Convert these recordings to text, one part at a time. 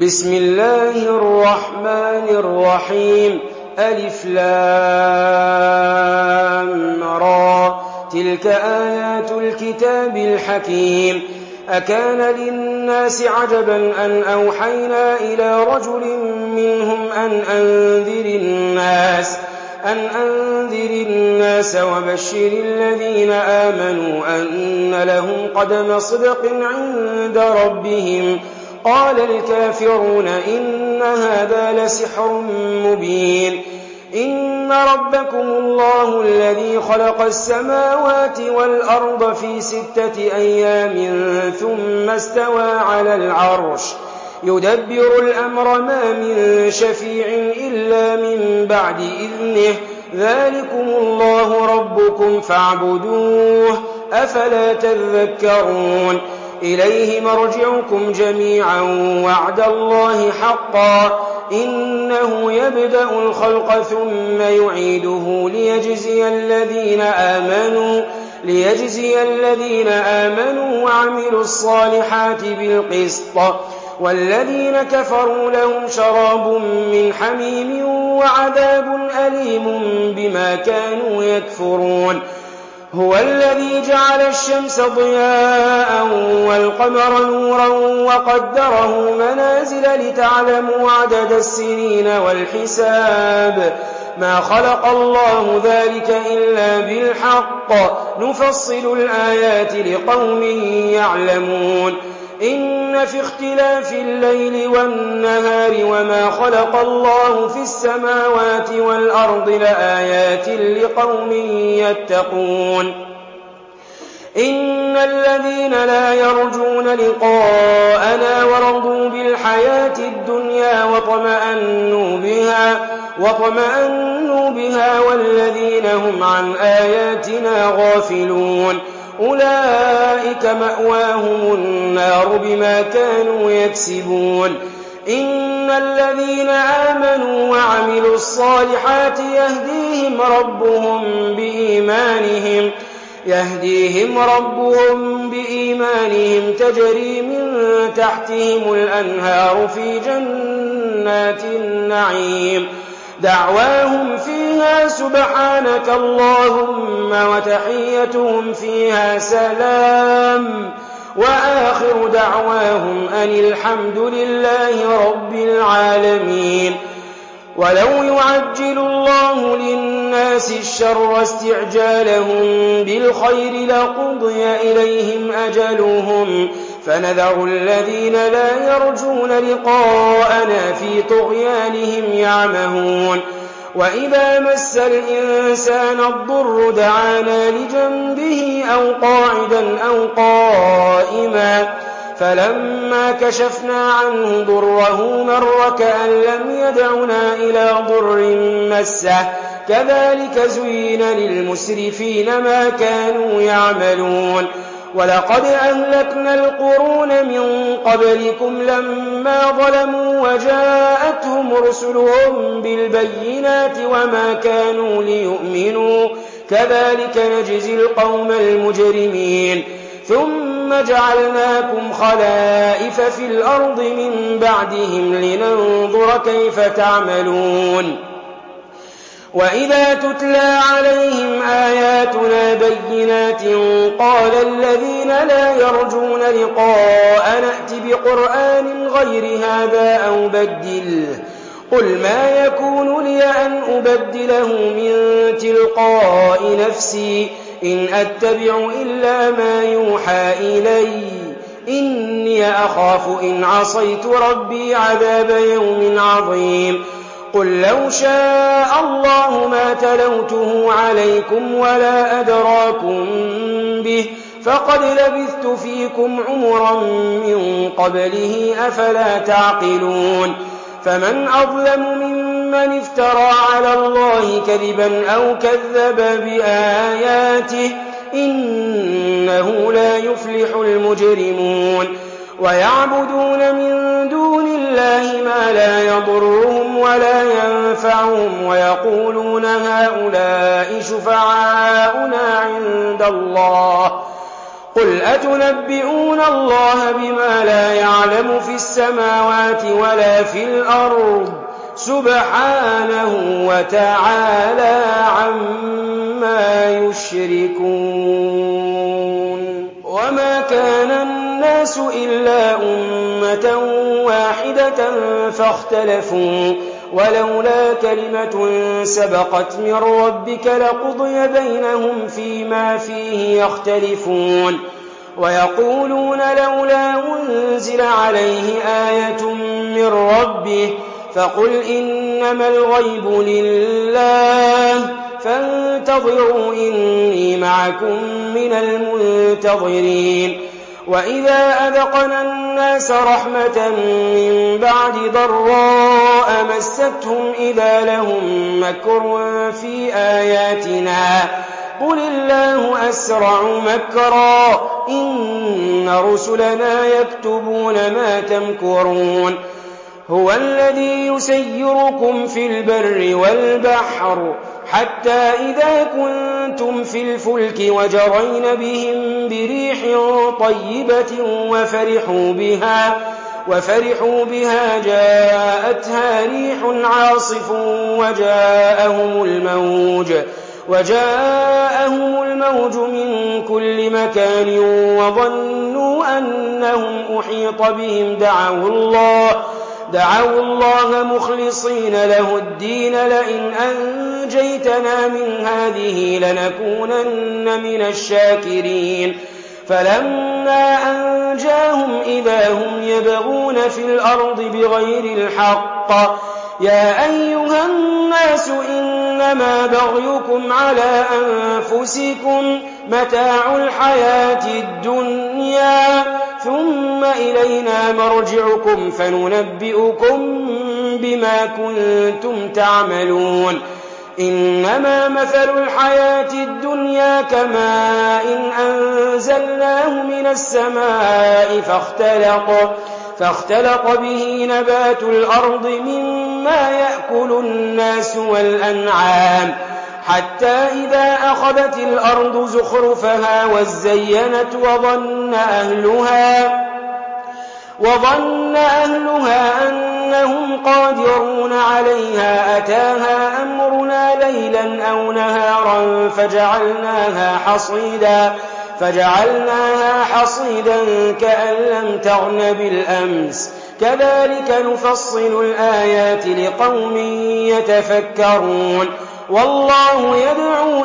بسم الله الرحمن الرحيم ألف لام را تلك آيات الكتاب الحكيم أكان للناس عجبا أن أوحينا إلى رجل منهم أن أنذر الناس وبشر الذين آمنوا أن لهم قدم صدق عند ربهم قال الكافرون إن هذا لسحر مبين إن ربكم الله الذي خلق السماوات والأرض في 6 أيام ثم استوى على العرش يدبر الأمر ما من شفيع إلا من بعد إذنه ذلكم الله ربكم فاعبدوه أفلا تذكرون إليه مرجعكم جميعا وعد الله حقا إنه يبدأ الخلق ثم يعيده ليجزي الذين آمنوا وعملوا الصالحات بالقسط والذين كفروا لهم شراب من حميم وعذاب أليم بما كانوا يكفرون هو الذي جعل الشمس ضياء والقمر نورا وقدره منازل لتعلموا عدد السنين والحساب ما خلق الله ذلك إلا بالحق نفصل الآيات لقوم يعلمون إن في اختلاف الليل والنهار وما خلق الله في السماوات والأرض لآيات لقوم يتقون إن الذين لا يرجون لقاءنا ورضوا بالحياة الدنيا وطمأنوا بها والذين هم عن آياتنا غافلون أولئك مأواهم النار بما كانوا يكسبون إن الذين آمنوا وعملوا الصالحات يهديهم ربهم بإيمانهم تجري من تحتهم الأنهار في جنات النعيم دعواهم فيها سبحانك اللهم وتحيتهم فيها سلام وآخر دعواهم أن الحمد لله رب العالمين ولو يعجل الله للناس الشر استعجالهم بالخير لقضي إليهم أجلهم فنذر الذين لا يرجون لقاءنا في طغيانهم يعمهون وإذا مس الإنسان الضر دعانا لجنبه أو قاعدا أو قائما فلما كشفنا عنه ضره مر كأن لم يدعنا إلى ضر مسه كذلك زين للمسرفين ما كانوا يعملون ولقد أهلكنا القرون من قبلكم لما ظلموا وجاءتهم رسلهم بالبينات وما كانوا ليؤمنوا كذلك نجزي القوم المجرمين ثم جعلناكم خلائف في الأرض من بعدهم لننظر كيف تعملون وإذا تتلى عليهم آياتنا بينات قال الذين لا يرجون لقاء نأت بقرآن غير هذا أو بدله قل ما يكون لي أن أبدله من تلقاء نفسي إن أتبع إلا ما يوحى إلي إني أخاف إن عصيت ربي عذاب يوم عظيم قل لو شاء الله ما تلوته عليكم ولا أدراكم به فقد لبثت فيكم عمرا من قبله أفلا تعقلون فمن أظلم ممن افترى على الله كذبا أو كذب بآياته إنه لا يفلح المجرمون ويعبدون من دون الله ما لا يضرهم ولا ينفعهم ويقولون هؤلاء شفعاؤنا عند الله قُلْ أَتُنَبِّئُونَ اللَّهَ بِمَا لَا يَعْلَمُ فِي السَّمَاوَاتِ وَلَا فِي الْأَرْضِ سُبْحَانَهُ وَتَعَالَىٰ عَمَّا يُشْرِكُونَ وَمَا كَانَ النَّاسُ إِلَّا أُمَّةً وَاحِدَةً فَاخْتَلَفُوا وَلَوْلَا كَلِمَةٌ سَبَقَتْ مِن رَّبِّكَ لَقُضِيَ بَيْنَهُمْ فِيمَا فِيهِ يَخْتَلِفُونَ وَيَقُولُونَ لَوْلَا أُنزِلَ عَلَيْهِ آيَةٌ مِّن رَّبِّهِ فَقُلْ إِنَّمَا الْغَيْبُ لِلَّهِ فَانتَظِرُوا إِنِّي مَعَكُم مِّنَ الْمُنتَظِرِينَ وَإِذَا أَذَقْنَا النَّاسَ رَحْمَةً مِّن بَعْدِ ضَرَّاءَ مَسَّتْهُمْ إِذَا لَهُم مَّكْرٌ فِي آيَاتِنَا قُلِ اللَّهُ أَسْرَعُ مَكْرًا إِنَّ رُسُلَنَا يَكْتُبُونَ مَا تَمْكُرُونَ هُوَ الَّذِي يُسَيِّرُكُمْ فِي الْبَرِّ وَالْبَحْرِ حَتَّىٰ إِذَا كُنتُمْ فِي الْفُلْكِ وَجَرَيْنَ بِهِم بِرِيحٍ طَيِّبَةٍ وَفَرِحُوا بِهَا جَاءَتْهَا رِيحٌ عَاصِفٌ وَجَاءَهُمُ الْمَوْجُ مِن كُلِّ مَكَانٍ وَظَنُّوا أَنَّهُمْ أُحِيطَ بِهِمْ دَعَوُا اللَّهَ مُخْلِصِينَ لَهُ الدِّينَ لَئِنْ أَنجَيْتَنَا مِنْ هَٰذِهِ لَنَكُونَنَّ مِنَ الشَّاكِرِينَ فَلَمَّا أَنجَاهُمْ إِذَا هُمْ يَبْغُونَ في الْأَرْضِ بِغَيْرِ الْحَقِّ يَا أَيُّهَا النَّاسُ إِنَّمَا بَغْيُكُمْ عَلَىٰ أَنفُسِكُمْ مَتَاعُ الْحَيَاةِ الدُّنْيَا ثُمَّ إِلَيْنَا مَرْجِعُكُمْ فَنُنَبِّئُكُم بِمَا كُنتُمْ تَعْمَلُونَ إِنَّمَا مَثَلُ الْحَيَاةِ الدُّنْيَا كَمَاءٍ أَنزَلْنَاهُ مِنَ السَّمَاءِ فاختلط به نبات الأرض مما يأكل الناس والأنعام حتى إذا أخذت الأرض زخرفها وزينت وظن أهلها أنهم قادرون عليها أتاها أمرنا ليلا أو نهارا فجعلناها حصيدا كأن لم تغن بالأمس كذلك نفصل الآيات لقوم يتفكرون والله يدعو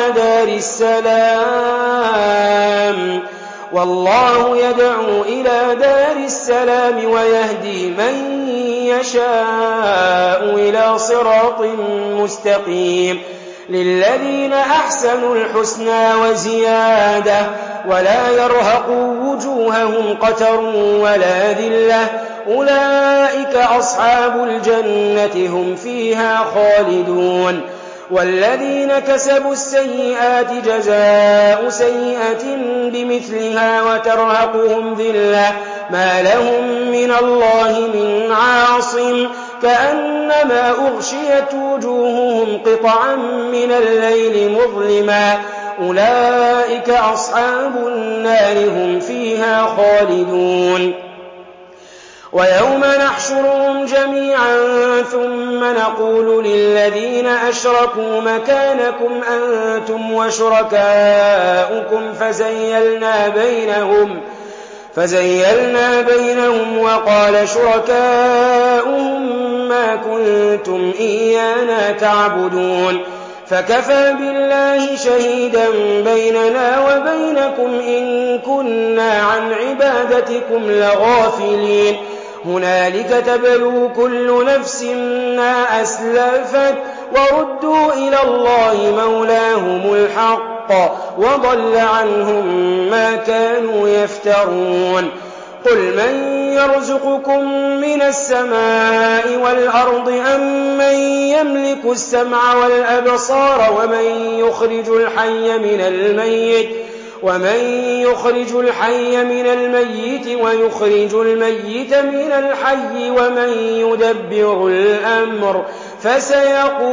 إلى دار السلام ويهدي من يشاء إلى صراط مستقيم للذين أحسنوا الحسنى وزيادة ولا يرهق وجوههم قتر ولا ذلة أولئك أصحاب الجنة هم فيها خالدون والذين كسبوا السيئات جزاء سيئة بمثلها وترهقهم ذلة ما لهم من الله من عاصم كأنما أغشيت وجوههم قطعا من الليل مظلما أولئك أصحاب النار هم فيها خالدون ويوم نحشرهم جميعا ثم نقول للذين أشركوا مكانكم أنتم وشركاؤكم فزيلنا بينهم وقال شركاؤهم ما كنتم إيانا تعبدون فكفى بالله شهيدا بيننا وبينكم إن كنا عن عبادتكم لغافلين هنالك تبلو كل نفس ما أسلفت وردوا إلى الله مولاهم الحق وضل عنهم ما كانوا يفترون قل من يرزقكم من السماء والأرض أم من يملك السمع والأبصار ومن يخرج الحي من الميت ويخرج الميت من الحي ومن يدبر الأمر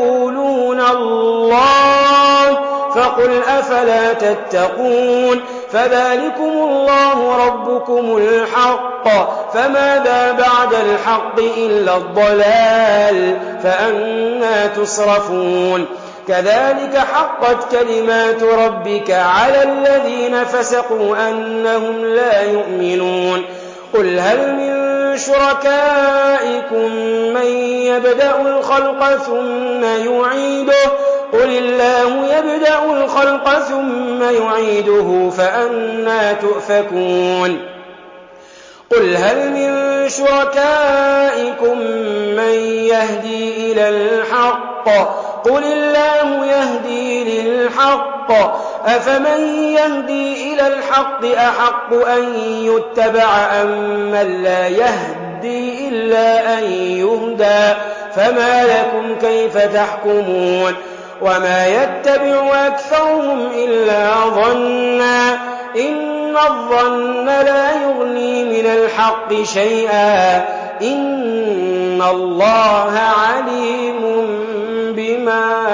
فسيقولون الله فقل أفلا تتقون فذلكم الله ربكم الحق، فماذا بعد الحق إلا الضلال، فأنى تصرفون. كذلك حقت كلمات ربك على الذين فسقوا أنهم لا يؤمنون. قل هل من شركائكم من يبدأ الخلق ثم يعيده؟ قل الله يبدأ الخلق ثم يعيده فأنى تؤفكون. قل هل من شركائكم من يهدي إلى الحق؟ قل الله يهدي للحق، أفمن يهدي إلى الحق أحق أن يتبع أم من لا يهدي إلا أن يهدى؟ فما لكم كيف تحكمون؟ وما يتبع أكثرهم إلا ظنا، إن الظن لا يغني من الحق شيئا، إن الله عليم بما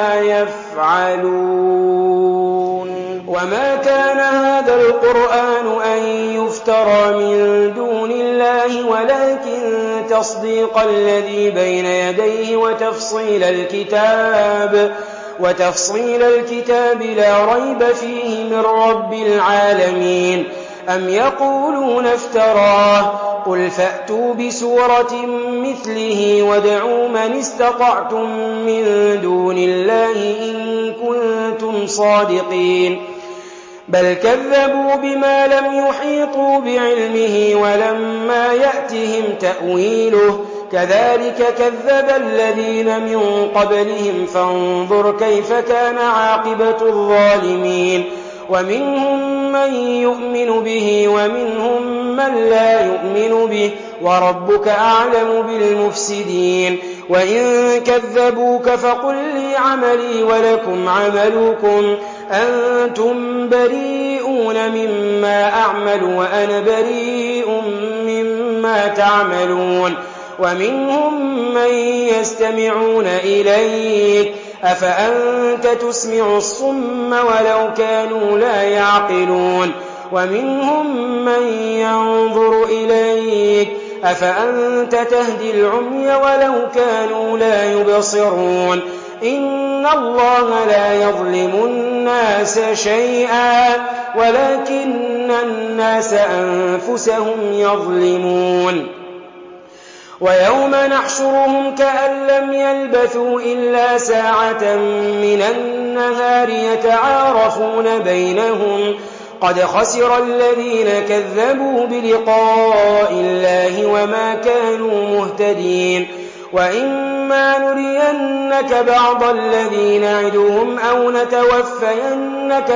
يفعلون. وما كان هذا القرآن أن يفترى من دون الله، ولكن تصديق الذي بين يديه وتفصيل الكتاب لا ريب فيه من رب العالمين. أم يقولون افتراه؟ قل فأتوا بسورة مثله وادعوا من استطعتم من دون الله إن كنتم صادقين. بل كذبوا بما لم يحيطوا بعلمه ولما يأتهم تأويله، كذلك كذب الذين من قبلهم فانظر كيف كان عاقبة الظالمين. ومنهم من يؤمن به ومنهم من لا يؤمن به، وربك أعلم بالمفسدين. وإن كذبوك فقل لي عملي ولكم عملكم، أنتم بريئون مما أعمل وأنا بريء مما تعملون. ومنهم من يستمعون إليك، أفأنت تسمع الصم ولو كانوا لا يعقلون. ومنهم من ينظر إليك، أفأنت تهدي العمي ولو كانوا لا يبصرون. إن الله لا يظلم الناس شيئا ولكن الناس أنفسهم يظلمون. ويوم نحشرهم كأن لم يلبثوا إلا ساعة من النهار يتعارفون بينهم قد خسر الذين كذبوا بلقاء الله وما كانوا مهتدين. وإما نرينك بعض الذي نعدهم أو نتوفينك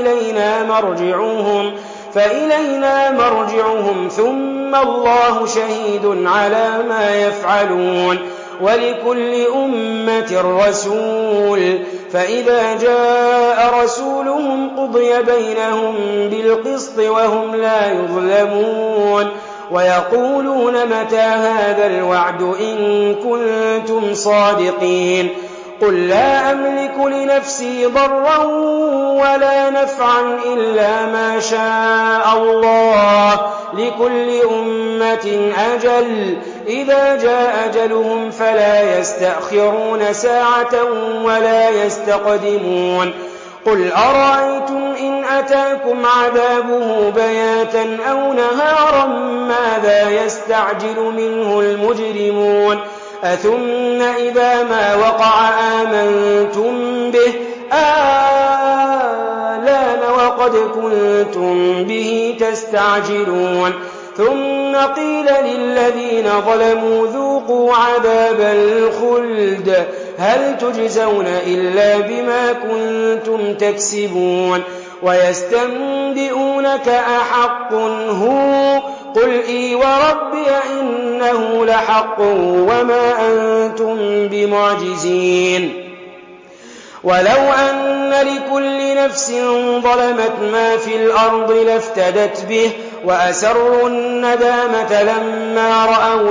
فإلينا مرجعهم ثم الله شهيد على ما يفعلون. ولكل أمة رسول، فإذا جاء رسولهم قضي بينهم بالقسط وهم لا يظلمون. ويقولون متى هذا الوعد إن كنتم صادقين؟ قل لا أملك لنفسي ضرا ولا نفعا إلا ما شاء الله، لكل أمة أجل، إذا جاء أجلهم فلا يستأخرون ساعة ولا يستقدمون. قل أرأيتم إن أتاكم عذابه بياتا أو نهارا ماذا يستعجل منه المجرمون؟ أثم إذا ما وقع آمنتم به آلان وقد كنتم به تستعجلون. ثم قيل للذين ظلموا ذوقوا عذاب الخلد هل تجزون إلا بما كنتم تكسبون. ويستنبئونك أحق هو؟ قل إي وربي إنه لحق وما أنتم بمعجزين. ولو أن لكل نفس ظلمت ما في الأرض لافتدت به وأسروا الندامة لما رأوا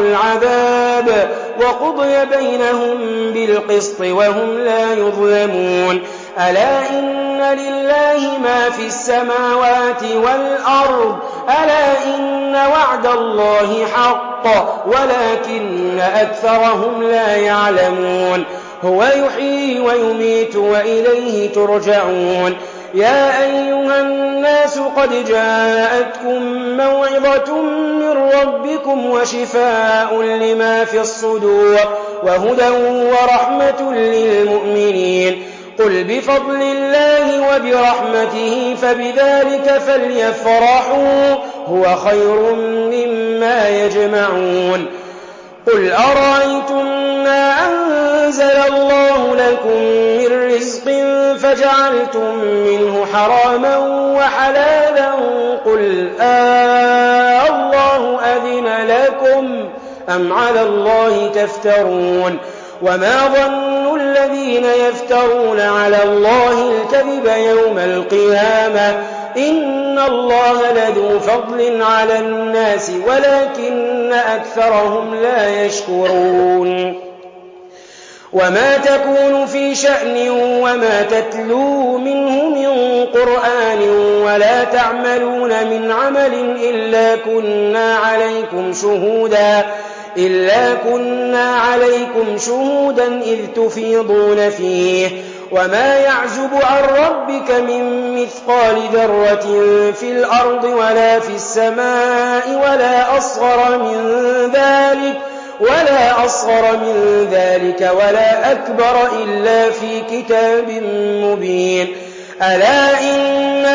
العذاب وقضي بينهم بالقسط وهم لا يظلمون. ألا إن لله ما في السماوات والأرض ألا إن وعد الله حق ولكن أكثرهم لا يعلمون هو يحيي ويميت وإليه ترجعون يا أيها الناس قد جاءتكم موعظة من ربكم وشفاء لما في الصدور وهدى ورحمة للمؤمنين قل بفضل الله وبرحمته فبذلك فليفرحوا هو خير مما يجمعون قل أرأيتم ما أنزل الله لكم من رزق فجعلتم منه حراما وحلالا قل الله أذن لكم أم على الله تفترون وما ظن الذين يفترون على الله الكذب يوم القيامة إن الله لذو فضل على الناس ولكن أكثرهم لا يشكرون وما تكون في شأن وما تتلو منه من قرآن ولا تعملون من عمل إلا كنا عليكم شهودا إذ تفيضون فيه وما يعزب عن ربك من مثقال ذرة في الأرض ولا في السماء ولا أصغر من ذلك ولا أكبر إلا في كتاب مبين ألا إن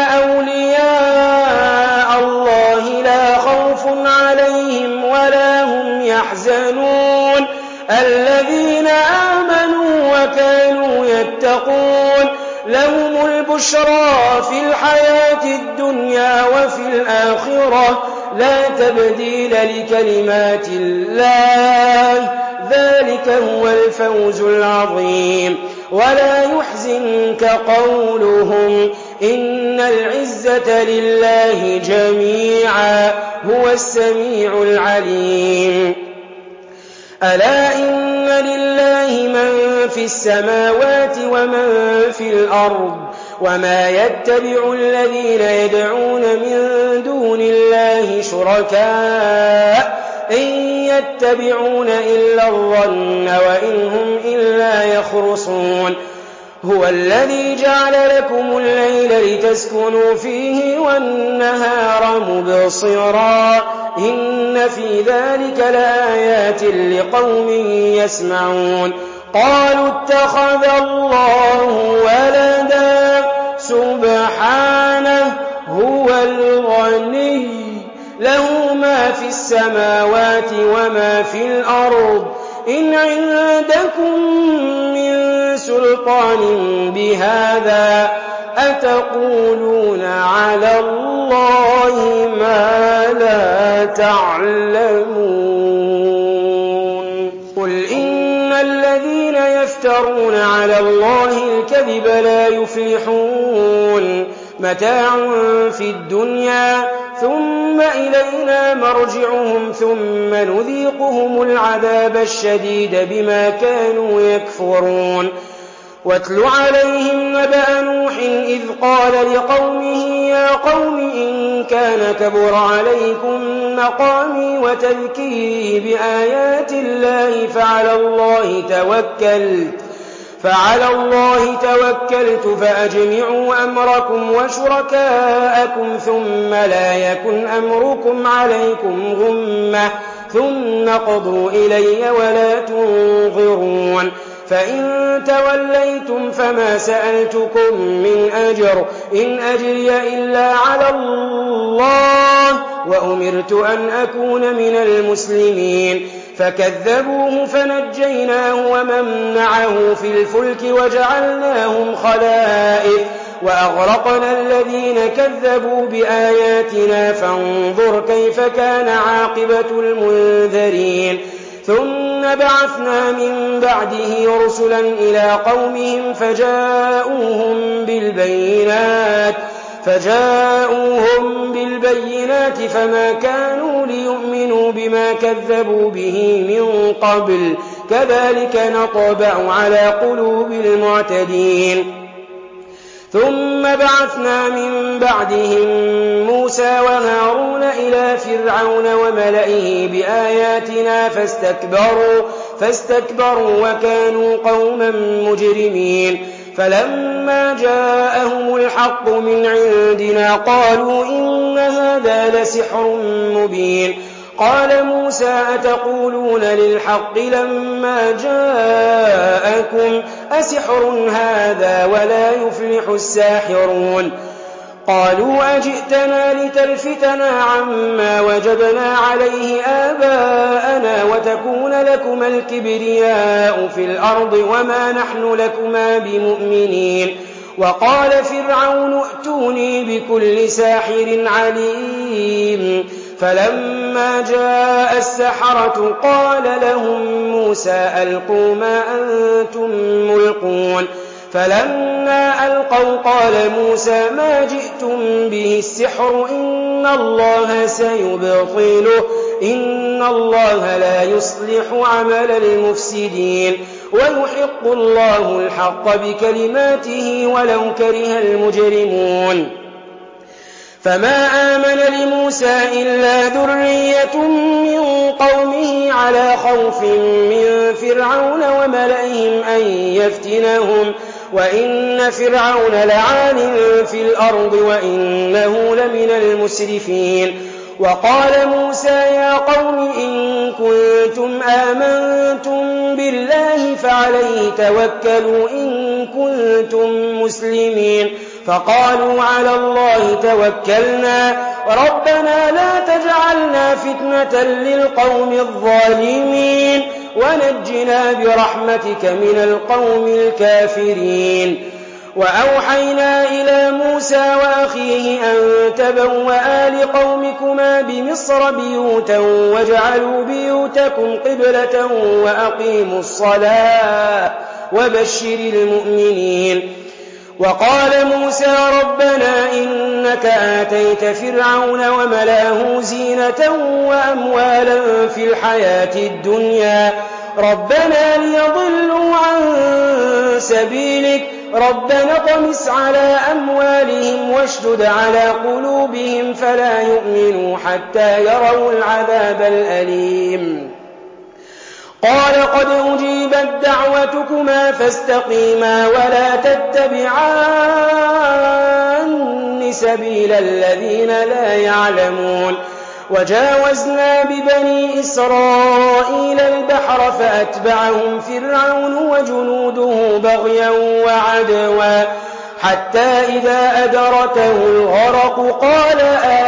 أولياء الله لا خوف عليهم ولا هم يحزنون الذين آمنوا وكانوا يتقون لهم البشرى في الحياة الدنيا وفي الآخرة لا تبديل لكلمات الله ذلك هو الفوز العظيم ولا يحزنك قولهم إن العزة لله جميعا هو السميع العليم ألا إن لله من في السماوات ومن في الأرض وما يتبع الذين يدعون من دون الله شركاء إن يتبعون إلا الظن وإن هم إلا يخرصون هو الذي جعل لكم الليل لتسكنوا فيه والنهار مبصرا إن في ذلك لآيات لقوم يسمعون قالوا اتخذ الله ولدا سبحانه هو الغني له ما في السماوات وما في الأرض إن عندكم من سلطان بهذا أتقولون على الله ما لا تعلمون قل إن الذين يفترون على الله الكذب لا يفلحون متاع في الدنيا ثم إلينا مرجعهم ثم نذيقهم العذاب الشديد بما كانوا يكفرون واتل عليهم نبأ نوح إذ قال لقومه يا قوم إن كان كبر عليكم مقامي وتذكيري بآيات الله فعلى الله توكلت فأجمعوا أمركم وشركاءكم ثم لا يكن أمركم عليكم غمة ثم قضوا إلي ولا تنظرون فإن توليتم فما سألتكم من أجر إن أجري إلا على الله وأمرت أن أكون من المسلمين فكذبوه فنجيناه ومن معه في الفلك وجعلناهم خلائف وأغرقنا الذين كذبوا بآياتنا فانظر كيف كان عاقبة المنذرين ثم بعثنا من بعده رسلا إلى قومهم فجاءوهم بالبينات فما كانوا ليؤمنوا بما كذبوا به من قبل كذلك نطبع على قلوب المعتدين ثم بعثنا من بعدهم موسى وهارون إلى فرعون وملئه بآياتنا فاستكبروا وكانوا قوما مجرمين فلما جاءهم الحق من عندنا قالوا إن هذا لسحر مبين قال موسى أتقولون للحق لما جاءكم أسحر هذا ولا يفلح الساحرون قالوا أجئتنا لتلفتنا عما وجدنا عليه آباءنا وتكون لكما الكبرياء في الأرض وما نحن لكما بمؤمنين وقال فرعون ائتوني بكل ساحر عليم فلما جاء السحرة قال لهم موسى ألقوا ما أنتم ملقون فلما ألقوا قال موسى ما جئتم به السحر إن الله سيبطله إن الله لا يصلح عمل المفسدين ويحق الله الحق بكلماته ولو كره المجرمون فما آمن لموسى إلا ذرية من قومه على خوف من فرعون وملئهم أن يفتنهم وإن فرعون لعال في الأرض وإنه لمن المسرفين وقال موسى يا قوم إن كنتم آمنتم بالله فعليه توكلوا إن كنتم مسلمين فقالوا على الله توكلنا ربنا لا تجعلنا فتنة للقوم الظالمين ونجنا برحمتك من القوم الكافرين وأوحينا إلى موسى وأخيه أن تبوآ لقومكما بمصر بيوتا واجعلوا بيوتكم قبلة وأقيموا الصلاة وبشر المؤمنين وقال موسى ربنا إنك آتيت فرعون وملأه زينة وأموالا في الحياة الدنيا ربنا ليضلوا عن سبيلك ربنا اطمس على أموالهم واشدد على قلوبهم فلا يؤمنوا حتى يروا العذاب الأليم قال قد أجيبت دعوتكما فاستقيما ولا تتبعان سبيل الذين لا يعلمون وجاوزنا ببني إسرائيل البحر فأتبعهم فرعون وجنوده بغيا وعدوا حتى إذا أدركه الغرق قال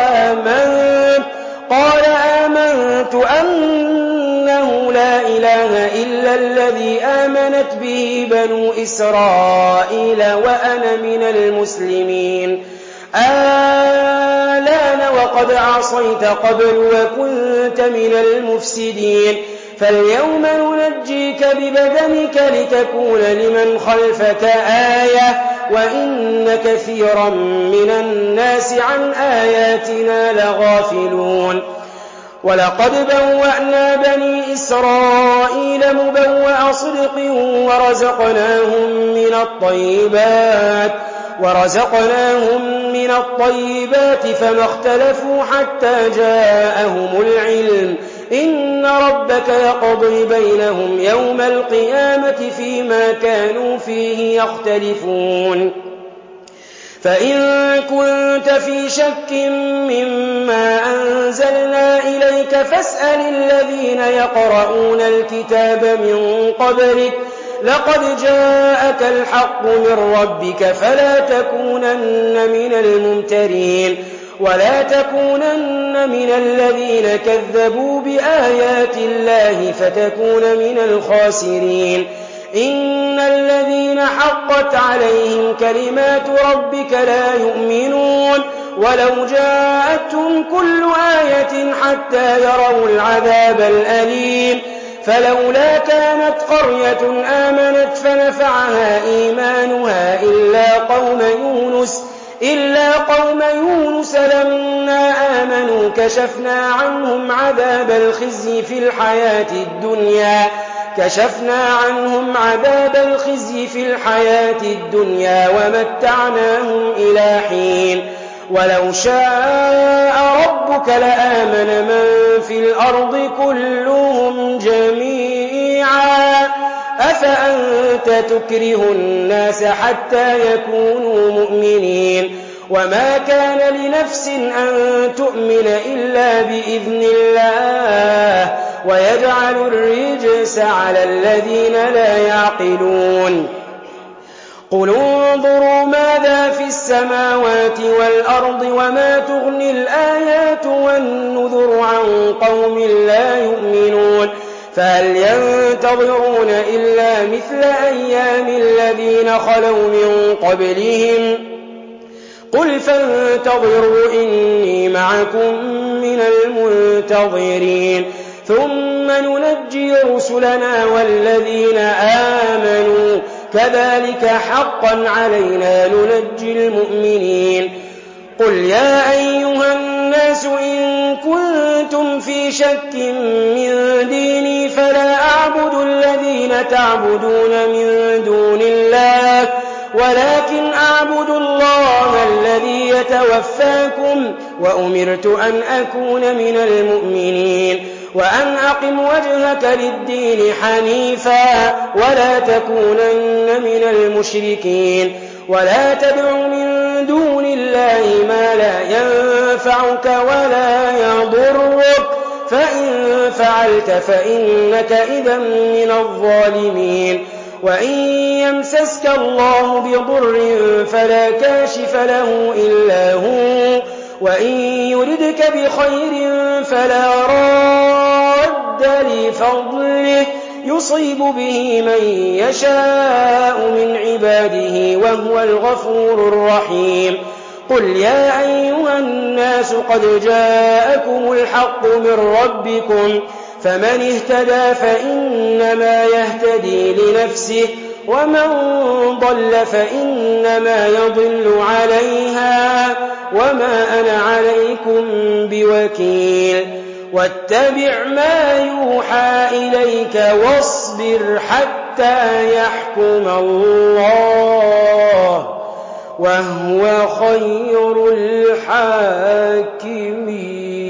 آمنت أنه لا إله إلا الذي آمنت به بنو إسرائيل وأنا من المسلمين آلان وقد عصيت قبل وكنت من المفسدين فاليوم ننجيك ببدنك لتكون لمن خلفك آية وإن كثيرا من الناس عن آياتنا لغافلون ولقد بوأنا بني إسرائيل مبوأ صدق ورزقناهم من الطيبات فما اختلفوا حتى جاءهم العلم إن ربك يقضي بينهم يوم القيامة فيما كانوا فيه يختلفون فإن كنت في شك مما أنزلنا إليك فاسأل الذين يقرؤون الكتاب من قبلك لقد جاءك الحق من ربك فلا تكونن من الممترين ولا تكونن من الذين كذبوا بآيات الله فتكون من الخاسرين إن الذين حقت عليهم كلمات ربك لا يؤمنون ولو جاءتهم كل آية حتى يروا العذاب الأليم فلولا كانت قرية آمنت فنفعها إيمانها إلا قوم يونس لما آمنوا كشفنا عنهم عذاب الخزي في الحياة الدنيا كشفنا عنهم عذاب الخزي في الحياة الدنيا ومتعناهم إلى حين ولو شاء ربك لآمن من في الأرض كلهم جميعا أفأنت تكره الناس حتى يكونوا مؤمنين وما كان لنفس أن تؤمن إلا بإذن الله ويجعل الرجس على الذين لا يعقلون قل انظروا ماذا في السماوات والأرض وما تغني الآيات والنذر عن قوم لا يؤمنون فهل ينتظرون إلا مثل أيام الذين خلوا من قبلهم قل فانتظروا إني معكم من المنتظرين ثم ننجي رسلنا والذين آمنوا كذلك حقا علينا ننجي المؤمنين قل يا أيها الناس إن كنتم في شك من ديني فلا أعبد الذين تعبدون من دون الله ولكن أعبد الله الذي يتوفاكم وأمرت أن أكون من المؤمنين وأن أقم وجهك للدين حنيفا ولا تكونن من المشركين ولا تدع من دون الله ما لا ينفعك ولا يضرك فإن فعلت فإنك إذا من الظالمين وإن يمسسك الله بضر فلا كاشف له إلا هو وإن يردك بخير فلا راد لفضله يصيب به من يشاء من عباده وهو الغفور الرحيم قل يا أيها الناس قد جاءكم الحق من ربكم فمن اهتدى فإنما يهتدي لنفسه ومن ضل فإنما يضل عليها وما أنا عليكم بوكيل واتبع ما يوحى إليك واصبر حتى يحكم الله وهو خير الحاكمين